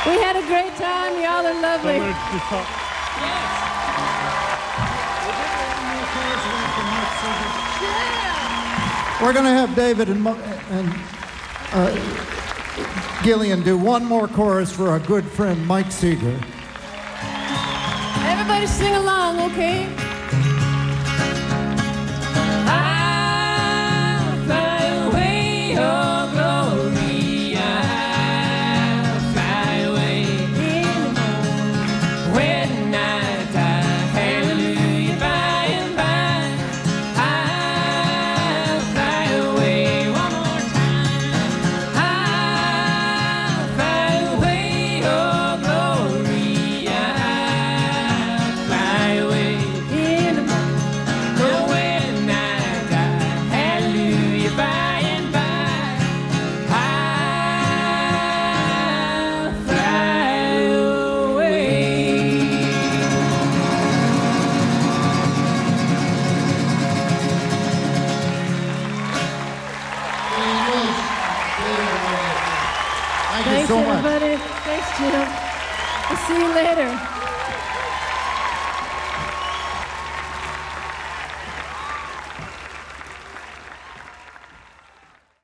We had a great time. Y'all are lovely. We're going to have David and Gillian do one more chorus for our good friend Mike Seeger. Everybody sing along, okay? I'll fly away your glory. I'll fly away in the morning when I die. Hallelujah, by and by. I'll fly away one more time. I'll fly away your glory. I'll fly away in the morning when I die. Hallelujah, by and by. I'll fly away. Thank you Thanks, so much. everybody. Thanks, Jim. We'll see you later.